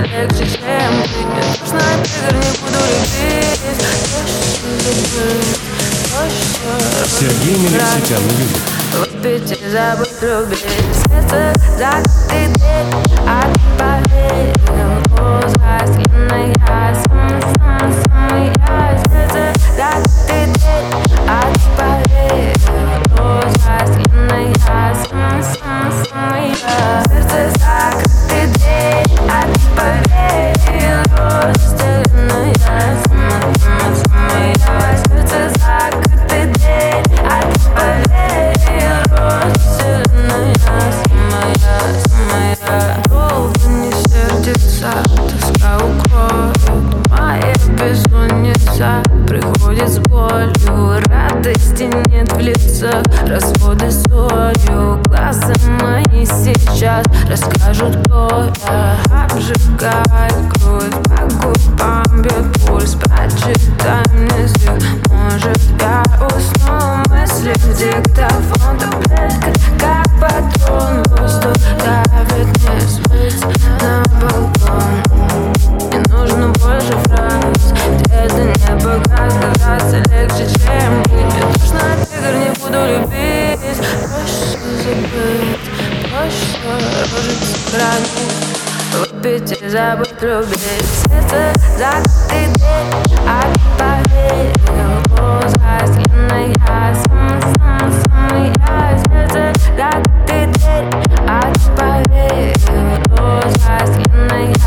легче, чем быть. Мне нужно игр, не буду любить. Сергей Меликситян на YouTube. Выпить и забыть любить. Сердце закрытый дверь, а ты поверил. Возрастленная, самая сердце закрытый дверь, а ты поверил. Возрастленная, самая сердце закрытый дверь, а ты поверил. Возрастленная, самая сердце закрытый дверь, а ты поверил. Возрастленная, самая долго не сердится, тоска укроет. Моя бессонница приходит с болью, радости нет в лицах, разводы солью. Глаза мои сейчас расскажут, кто я. Обжигает кровь, по губам бьет пульс. Прочитай мне стих, может я усну. Мысли в диктофон, таблетка как патрон. Воздух давит, не смыть на балкон. Не нужно больше фраз, где-то не показаться легче, чем быть. Мне нужно игр, не буду любить. Проще забыть, проще рожить сохранить. Выпить и забыть любить. Сердце закрытый дверь, а ты поверил. Возрастленная, самая сердце закрытый дверь, а ты поверил. Возрастленная,